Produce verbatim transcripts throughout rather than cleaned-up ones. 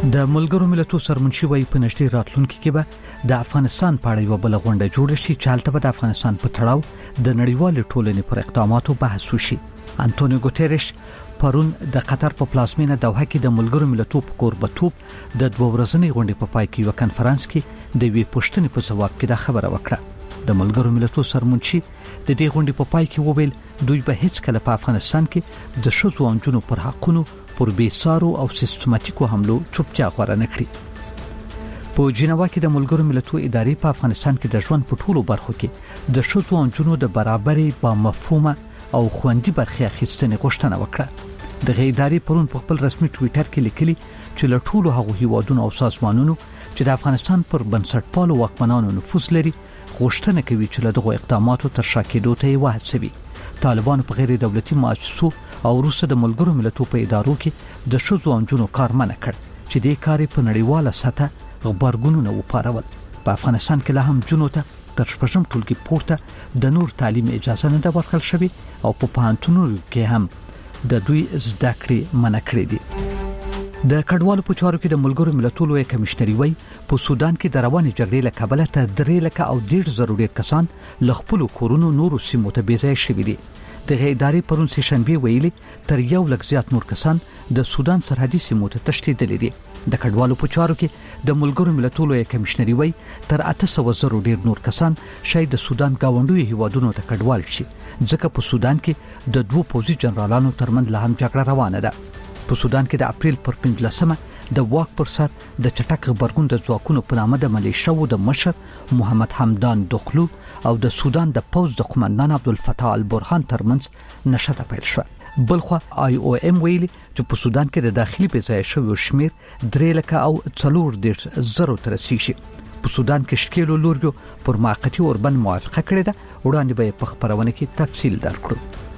د ملګرو ملتونو سرمنشي وایي په نږدې راتلونکي کې به د افغانستان په اړه یو بل غونډه جوړه شي چې هلته به د افغانستان په تړاو د نړیوال ټولنې پر اقداماتو بحث وشي. انټونیو ګوتيريش پرون د قطر په پلازمینه دوحه کې د ملګرو ملتونو په کوربتوب د دوه ورځنۍ غونډې په پای کې یو کنفرانس کې د وی پوښتنې په ځواب کې دا خبره وکړه. د ملګرو ملتونو سرمنشي د دې غونډې په پای کې وویل دوی به هیڅ کله په افغانستان کې د ښځو او نجونو پر حقونو پر بیسارو او سیستماتیکو حملو چوپتیا غوړه نه کړي. په جنیوا کې د ملګرو ملتونو ادارې په افغانستان کې د ژوند په ټولو برخو کې د ښځو او نجونو د برابرۍ با مفهومه او خوندي برخه اخیستنې غوښتنه وکړه. د ادارې پرون په خپل رسمي ټوئیټر کې لیکلي چې له ټولو هغو هیوادونو او سازمانونو چې د افغانستان پر بنسټپالو واکمنانو نفوذ لري غوښتنه کوي چې له دغو اقداماتو تر شا کېدو ته یې وهڅوي. طالبانو په غیر دولتي مؤسسو او وروسته د ملګرو ملتونو په ادارو کې د ښځو او نجونو کار منع کړ چې د کاري په نړیواله سطح غبرګونونه وپارول. په افغانستان کې لا هم جنو ته تر شپږم ټولګي پورته د نور تعلیم اجازه نه ده ورکړل شوې او په پوهنتونونو کې هم د دوی زده کړې منع کړې دي. د کډوالو په چارو کې د ملګرو ملتونو لوی کمشنري وایي په سودان کې د روانې جګړې له کبله ته درې لکه او ډېر زره ډېر کسان له خپلو کورونو نورو سیمو ته بېځایه شوي دي. د ادارې پرون سه شنبه ویلي تر یو لک زیات نور کسان د سودان سرحدي سیمو ته تښتېدلي دي. د کډوالو په چارو کې د ملګرو ملتونو لوی کمشنري وایي تر اته سوه زره ډېر نور کسان شاید د سودان گاونډیو هیوادونو ته کډوال شي ځکه په سودان کې د دوه پوځي جنرالانو ترمنځ لا هم جګړه روانه ده. په سودان کې د اپریل پر پنځلسمه د واک پر سر د چټک غبرګون د ځواکونو په نامه د ملیشو د مشر محمد حمدان دخلو او د سودان د پوځ د قومندان عبدالفتاح البرهان ترمنځ نشته پیل شو. بلخو آی او ام ویلي چې په سودان کې د داخلي بېځایه شویو شمیر درې لکه او څلور دېرش زرو ته رسیږي. په سودان کې شکیلو لورګو پر موقتي اوربند موافقه کړې ده. وړاندې به په خبرونه کې تفصیل درکړو.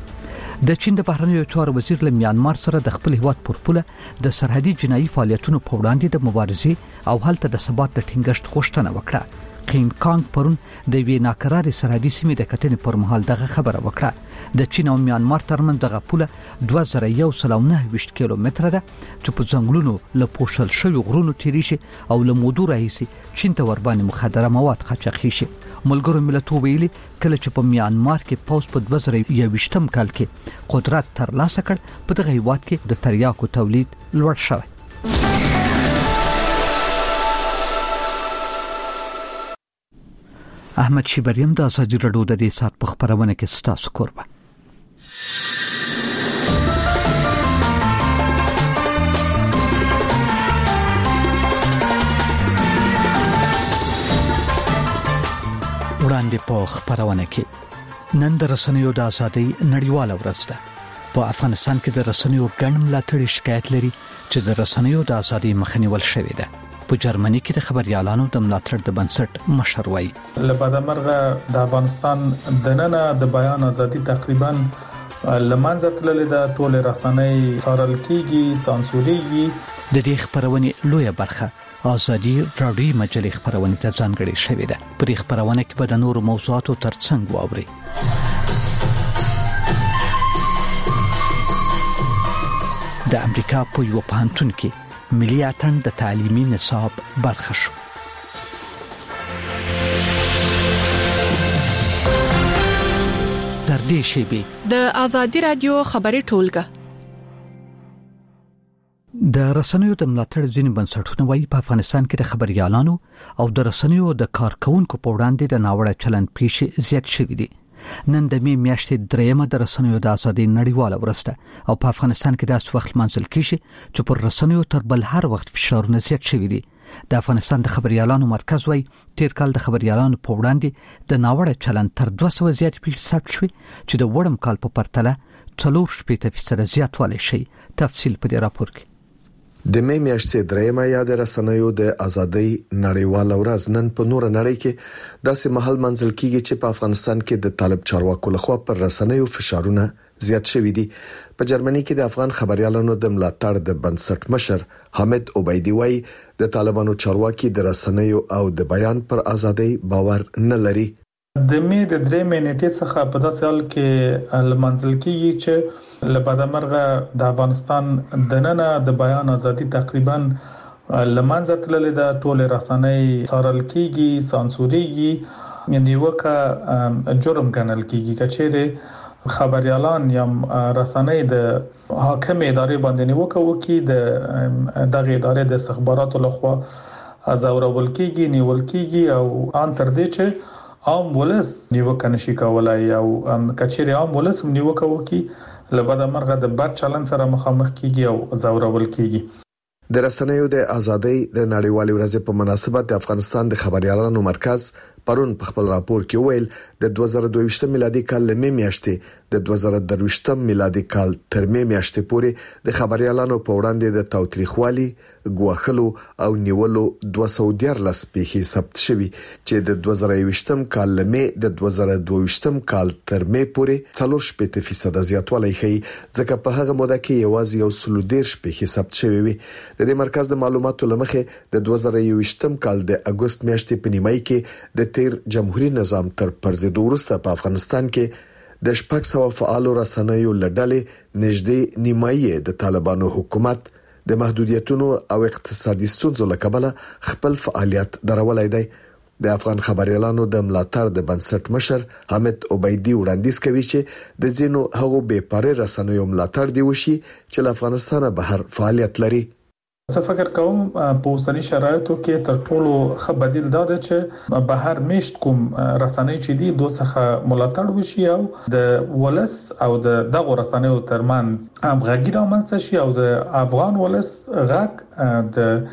د چین د بهرنیو چارو وزیر له میانمار سره د خپل هیواد پر پوله د سرحدي جنایي فعالیتونو په وړاندې د مبارزې او هلته د ثبات د ټینګښت غوښتنه وکړه. قین کانګ پرون د وی ناکراري سرحدي سیمې د کتنې پر مهال دغه خبره وکړه. د چین او میانمار ترمنځ دغه پوله دوه زره یو سل او نهه ویشت کیلومتره ده چې په ځنګلونو له پوښل شوي غرونو تیری شي او له مودو راهیسې چین ته ورباندې مخدره مواد قاچاقي شي. ملګرو ملتونو ویلي کله چې په میانمار کې پوز په دوه زره یوویشتم کال کې قدرت ترلاسه کړ په دغه هیواد کې د تریاکو تولید لوړ شوی. احمد شیبریم د ازادي راډیو د دې سات په خبرونه کې ستاسو کوربه. وړاندې په خبرونه کې نن د رسنیو د ازادۍ نړیواله ورځ ده. په افغانستان کې د رسنیو ګڼ ملاتړي شکایت لري چې د رسنیو د ازادۍ مخه نیول شوې ده. په جرمني کې د خبريالانو د ملاتړ د بنسټ مشر وایي لپاره مرغه د افغانستان د نن د بیان ازادي تقریبا لمنځه تللې ده. ټول رسنۍ څارل کیږي، سانسوريږي. د دې خبرونې لویه برخه ازادي راډیو مجلې خبرونه ته ځانګړې شوې ده. په دې خبرونه کې به د نورو موضوعاتو ترڅنګ واوري. د امریکا په یو پوهنتون کې ملي اتن د تعلیمي نصاب برخه شو. تر دې شی به د ازادي رادیو خبري ټولګه د رسنیو د ملاتړ ځینې بنسټونه وایي په افغانستان کې د خبريالانو او د رسنیو د کارکونکو په وړاندې د ناوړه چلند پیښې زیات شوې دي. نن د می میاشتې درېمه د رسنیو د ازادۍ نړیواله ورځ ده او په افغانستان کې داس وخت منځل کیږي چې پر رسنیو تر بل هر وخت فشارونه زیات شوي دي. د افغانستان د خبريالانو مرکز وایي تیر کال د خبريالانو په وړاندې د ناوړه چلند تر دوه سوه زیات پیښې ثبت شوې چې د وړم کال په پرتله څلور شپېته فیصده زیاتوالی شي. تفصیل په دې راپور کې. د می میاشتې درېمه یا د رسنیو د ازادۍ نړیواله ورځ نن په نور نړۍ کې داسې محل منځل کیږي چې په افغانستان کې د طالب چارواکو لخوا پر رسنیو فشارونه زیات شوي دي. په جرمني کې د افغان خبريالانو د ملاتړ د بنسټ مشر حامد عبیدی وایي د طالبانو چارواکي د رسنیو او د بیان پر ازادۍ باور نه لري. د می د درې منټې څخه په داسې حال کې لمنځل کیږي چې لپاره مرغه د افغانستان د نن د بیان ازادي تقریبا لمنځه تللې د ټول رسنۍ سارل کیږي سانسوريږي نیوکه جرم ګڼل کیږي کچېره خبريالان یا رسنۍ د حاکم ادارې باندې نیوکه وکي د دغه ادارې د استخباراتو لخوا ازورول کیږي نیول کیږي او ان تر دې چې عام ولس نیوکه نشي کولای او کچېره عام ولس نیوکه وکي لبدا مرغه د بد چلن سره مخامخ کیږي او زورول کیږي. د رسنیو د ازادۍ د نړیوالې ورځې په مناسبت د افغانستان د خبريالانو مرکز پرون په خپل راپور کې ویل د دوه زره دوه ویشت میلادي کال له میاشتې د دوه زره درې ویشت میلادي کال تر میاشتې پورې د خبريالانو په وړاندې د تاوتریخوالي غواخلو او نیولو دوه سوه دیارلس پیښې ثبت شوي چې د دوه زره یوویشت کال له می د دوه زره دوه ویشت کال تر می پورې څلور شپږ فیصد زیاتوالی ښیي ځکه په هغه موده کې یوازې یو سل دیرش پیښې ثبت شوي وي. د دې مرکز د معلوماتو لمخې د دوه زره یوویشت کال د اگست میاشتې په نیمای کې د تیر جمهوریت نظام تر پرځېدو وروسته په افغانستان کې د شپږ سوه فعالو رسنیو لړلې نږدې نیمایي د طالبانو حکومت د محدودیتونو او اقتصادي ستونزو له کبله خپل فعالیت درولای دی. د افغان خبريالانو د ملاتړ د بنسټ مشر حامد عبیدی وړاندیز کوي چې د ځینو هغو بې پاره رسنیو ملاتړ دی وشي چې له افغانستانه بهر فعالیت لري. زه فکر کوم په اوسنی شرایطو کې تر ټولو ښه بدیل دا دی چې بهر میشت کوم رسنۍ چې دي دوه څخه ملاتړ وشي او د ولس او د دغه رسنیو ترمنځ همغږي رامنځته شي او د افغان ولس غږ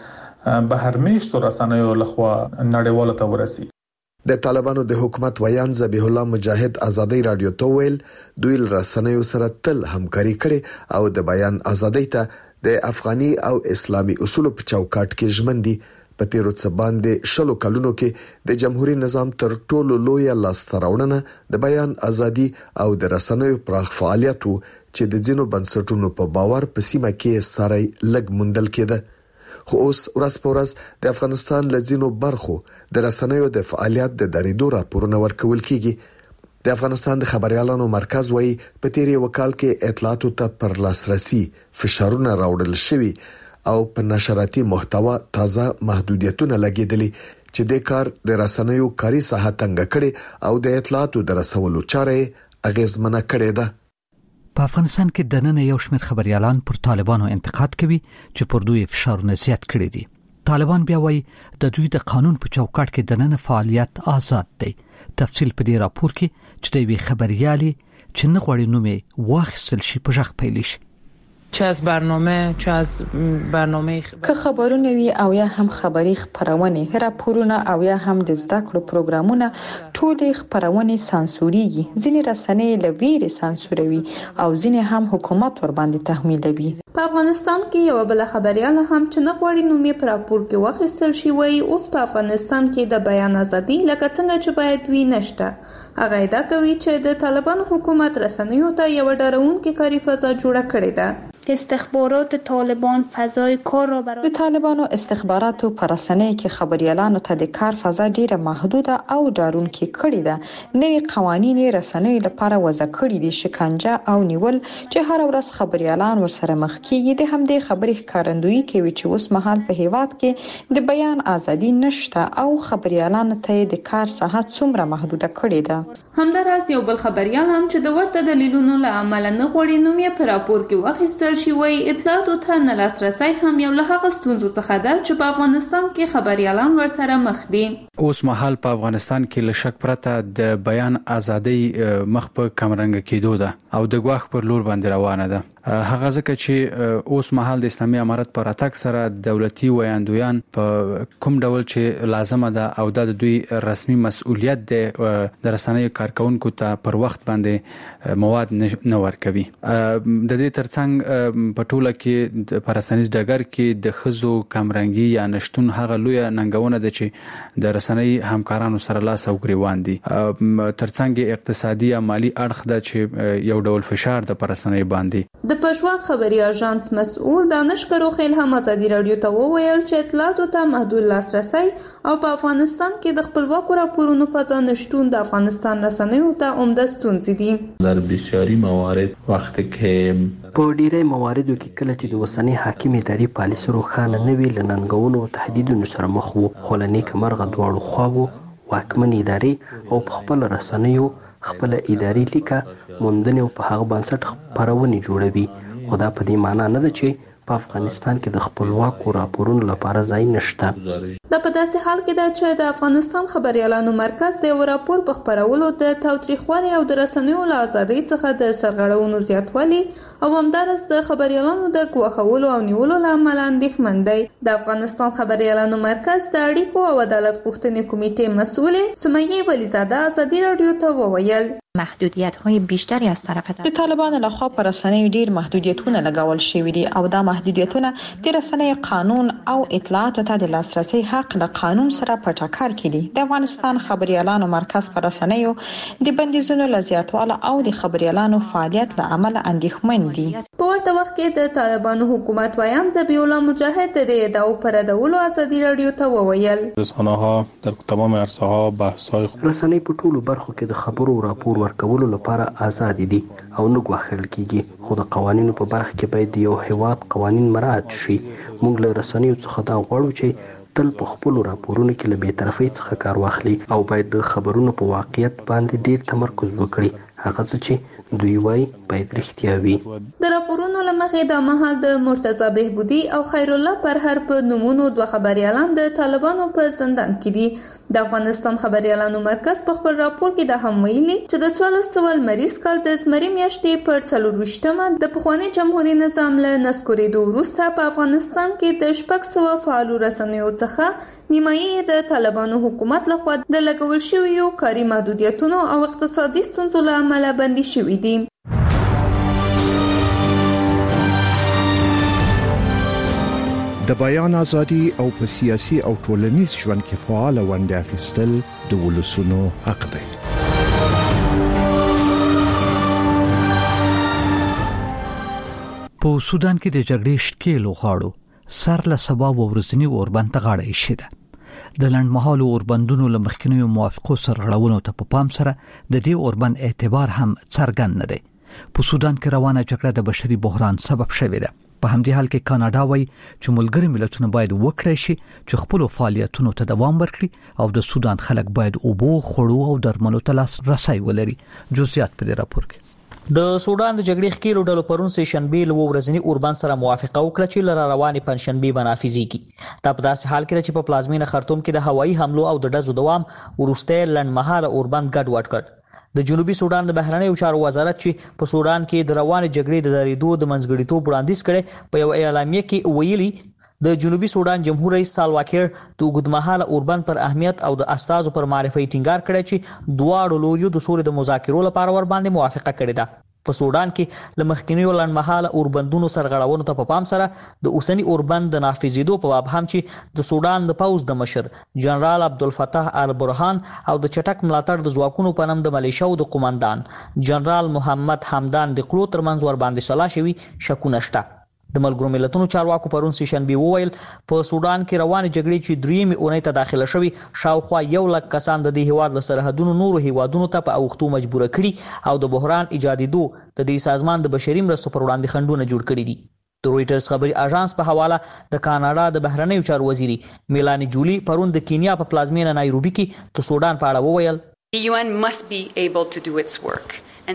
د بهر میشت رسنیو لخوا نړیوالو ته ورسي. د طالبانو د حکومت ویان ذبیح الله مجاهد ازادي رادیو ته ویل دوی رسنیو سره تل همکاري کړي او د بیان ازادۍ ته د افغاني او اسلامي اصولو په چوکاټ کې ژمن دي. په تیرو څه باندې شلو کلونو کې د جمهوریت نظام تر ټولو لوی لاستهراوړنه د بیان ازادي او د رسنیو پراخ فعالیت وو چې د ځینو بنسټونو په باور په سیمه کې ساري لګ مندل کېده. خو اوس ورځ په ورځ د افغانستان لځینو برخو د رسنیو د فعالیت د درېدو راپورونه ورکول کیږي. د افغانستان د خبريالانو مرکز وایي په تیری وکال کې اطلاعاتو ته پر لاسرسي فشارونه راوړل شوي او په نشراتي محتوا تازه محدودیتونه لګیدلې چې د کار د رسنیو کاری ساحه تنګ کړي او د اطلاعاتو د رسولو چارې اغیزمنه کړي ده. په افغانستان کې د نن یو شمېر خبريالان پر طالبانو انتقاد کوي چې پر دوی فشارونه زیات کړي دي. طالبان بیا وایي د دوی د قانون په چوکاټ کې د نن فعالیت آزاد دی. تفصیل په دې راپور کې چې دوی خبريالي چې نه غواړي نومې واخیستل شي په ژغ پیل شي. چه از برنامه چه از برنامه که خبرونه وي او یا هم خبري خبرونه راپورونه او یا هم د زده کړو پروګرامونه ټول خبرونه سانسوريږي. ځینې رسنۍ لویره سانسوروي او ځینې هم حکومت ور باندې تحمیلوي. په افغانستان کې یو بل خبريال هم چې نه غواړي نومې پر راپور کې واخیستل شي وایي اوس په افغانستان کې د بیان ازادي لکه څنګه چې باید وي نشته. هغه ادعا کوي چې د طالبانو حکومت رسنیو ته یو ډارونکې کاری فضا جوړه کړې ده. استخبارات طالبان فضای کار را برای د طالبانو استخباراتو پر رسنۍ کې خبريالانو ته د کار فضا ډیره محدوده او ډارونکې کړې ده. نوې قوانين رسنۍ لپاره وضع کړي دي شکنجه او نیول چې هر ورځ خبريالان ورسره مخ کیږي. د همدې خبرې ښکارندویي کوي چې اوس مهال په هیواد کې د بیان ازادي نشته او خبريالانو ته د کار ساحه څومره محدوده کړې ده. همداراز یو بل خبريال هم چې د ورته دلیلونو له امله نه غوړي نومې پر راپور کې واخیستل شي وایي اطلاعاتو ته نه لاسرسي هم یو له هغه ستونزو څخه ده چې په افغانستان کې خبريالان ورسره مخ دي. اوس مهال په افغانستان کې له شک پرته د بیان ازادي مخ په کمرنګ کېدو ده او د غواخ پر لور باندې روانه ده. هغه ځکه چې اوس مهال د اسلامي امارت پر اتاک سره دولتي ویاندویان په کوم ډول چې لازمه ده او د دوی رسمي مسؤلیت ده د رسنیو کارکونکو ته پر وخت باندې مواد نه ورکوي. د دې ترڅنګ په ټوله کې د پرسنیز ډګر کې د خزو کمرنګي یا نشټون هغه لوی ننګونه ده چې د رسنۍ همکارانو سره لاس او ګریوان دي. ترڅنګ اقتصادي او مالی اړخ ده چې یو ډول فشار د پرسنۍ باندې د پښواک خبري اژانس مسؤل دانش کروخیل هم ازادي رادیو ته وویل چې اطلاعاتو ته محدود لاسرسي او په افغانستان کې د خپلواکو راپورونو فضا نشټون د افغانستان رسنیو ته عمده ستونزې دي. در بسیاری موارد وخت کې په ډیری مواردو کې کله چې د وسنی حاکم اداري پالیسي روښانه نه وي لننګونو او تهدیدونو سره مخ وو، خو لنیک مرغه دواړو خواو واکمن ادارې او په خپل رسنیو خپل اداري لیکه موندنې او په هغه بنسټ خبرونه جوړوي، خو دا په دې معنی نه ده چې په افغانستان کې د خپلواکو راپورونو لپاره ځای نشته. دا په داسې حال کې ده چې د افغانستان خبريالانو مرکز د یو راپور په خبرولو د تاوتریخوالي او د رسنیو له ازادۍ څخه د سرغړونو زیاتوالی او همدارس د خبريالانو د ګواښولو او نیولو له امله اندېښمن دی. د افغانستان خبريالانو مرکز د اړیکو او عدالت غوښتنې کمیټې مسؤلې سمیه ولیزاده ازادي رادیو ته وویل محدودیت‌های بیشتری از طرف د طالبانو لخوا پر رسنیو ډیر محدودیتونه لګول شوي دي او دا محدودیتونه د رسنیو قانون او اطلاعاتو ته د لاسرسي حق له قانون سره په ټکر کې دي. د افغانستان خبريالانو مرکز پر رسنیو د بندیزونو له زیاتواله او د خبريالانو فعالیت له امله اندېښمن دي. په ورته وخت کې د طالبانو حکومت ویان ذبیح الله مجاهد د ادعاو پر ډول ازادي رادیو ته وویل رسنی‌ها در تمام عرصه‌ها بحث‌های رسنۍ په ټولو برخو کې د خبرو راپور ورکولو لپاره آزاد دي او نه ګواښل کیږي، خو د قوانینو په برخه کې باید یو هیواد قوانین مراعات شي. موږ له رسنیو څخه دا غواړو چې تل په خپل راپورونو کې له بی‌طرفۍ څخه کار واخلي او باید د خبرونو په واقعیت باندې ډیر تمرکز وکړي. هغه څه چې دوی وایي باید رښتیا وي. د راپورونو له مخې د مهال د مرتضی بهبودي او خیر الله پرهر په نومونو دوه خبريالان د طالبانو په زندان کې دي. د افغانستان خبريالانو مرکز په خپل راپور کې د هم ویلي چې د څوارلس سوه لمریز کال د زمري میاشتې پر څلرویشتمه د پخواني جمهوریت نظام له نسکورېدو وروسته په افغانستان کې د شپږ سوه فعالو رسنیو څخه نیمایي د طالبانو حکومت لخوا د لګول شویو کاري محدودیتونو او اقتصادي ستونزو له امله بندي شوي دي. د بیان ازادي او په سیاسي او ټولنیز ژوند کې فعال ونډه اخیستل د ولسونو حق دی. په سودان کې د جګړې شکیل غاړو سر له سبب ورځنی اوربند ته غاړه ایښې ده. د لنډمهالو اوربندونو له مخکینیو موافقو سرغړونو ته په پام سره د دې اوربند اعتبار هم څرګند نه دی. په سودان کې روانه جګړه د بشري بحران سبب شوې ده. په همدې حال کې کاناډا وايي چې ملګری ملتونه باید وکړي شي چې خپل فعالیتونو ته دوام ورکړي او د سودان خلک باید اوبو، خړو او درملو ته لاسرسي ولري. جزئیات په دې راپور کې. د سودان د جګړې ښکېلو ډلو پرون سه شنبه له ورځنی اوربند سره موافقه وکړه چې لره روانې پنځشنبه بنافذيږي. دا په داسې حال کې چې په پلازمینه خرطوم کې د هوایي حملو او د ډزو دوام ورسته لنډمهاله اوربند ګډ وډ کړ. د جنوبي سودان د بهرنیو چارو وزارت چې په سودان کې د روانې جګړې د درېدو د منځګړیتوب وړاندیز کړي په یو اعلامیه کې ویلي د جنوبي سودان جمهور رئیس سالوا کیر د اوږدمهاله اوربند پر اهمیت او د استازو پر معرفي ټینګار کړی چې دواړو لوریو د سولې د مذاکرو لپاره ور باندې موافقه کړې ده. په سودان کې لمخکینیو لنډمهاله اوربندونو سرغړونو ته په پام سره د اوسنی اوربند د نافذېدو په باب هم چې د سودان د پوز د مشر جنرال عبدالفتاح البرهان او د چټک ملاتړ د ځواکونو په نوم د ملیشیاو د قومندان جنرال محمد حمدان د قلو ترمنځ ور باندې سلا شوي شکونه شته. د ملګرو ملتونو چارواکو پرون سه شنبه وویل په سودان کې روانې جګړې چې دریمې اونۍ ته داخله شوي شاوخوا یو لک کسان د دې هیواد له سرحدونو نورو هیوادونو ته په اوښتو مجبور کړي او د بحران ایجادېدو د دې سازمان د بشري مرستو پر وړاندې خنډونه جوړ کړي دي. د رويټرز خبري اژانس په حواله د کاناډا د بهرنیو چارو وزیري میلانی جولی پرون د کینیا په پلازمینه نایروبي کې د سودان په اړه وویل The U N must be able to do its work.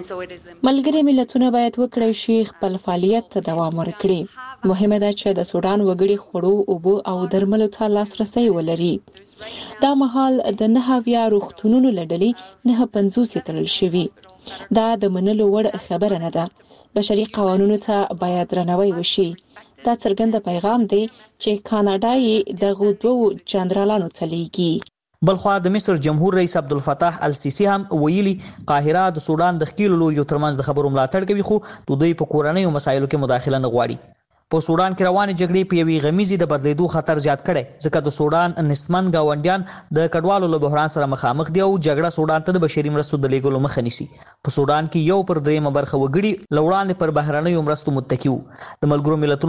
ملګری ملتونه باید وکړي شي خپل فعالیت ته دوام ورکړي. مهمه ده چې د سودان وګړي خړو، اوبو او درملو ته لاسرسي ولري. دا مهال د نه اویا روغتونونو لړلې نه پنځوس تلل شوي. دا د منلو وړ خبره نه ده. بشري قوانینو ته باید درناوی وشي. دا څرګند پیغام دی چې کاناډا یې د غوډو جنرالانو ته لیږي. بلخوا د مصر جمهور رئیس عبدالفتاح السیسی هم ویلي قاهره د سودان د ښکېلو لوریو ترمنځ د خبرو ملاتړ کوي خو د دوی په کورنیو مسایلو کې مداخله نه غواړي. په سودان کې روانې جګړې په یوې غمیزې د بدلیدو خطر زیات کړی ځکه د سودان نسبن ګاونډیان د کډوالو له بحران سره مخامخ دي او جګړه سودان ته د بشري مرستو د لیږلو مخه نیسي. په سودان کې یو پر دریمه برخه وګړي له وړاندې پر بهرنیو مرستو متکي وو. د ملګرو ملتونو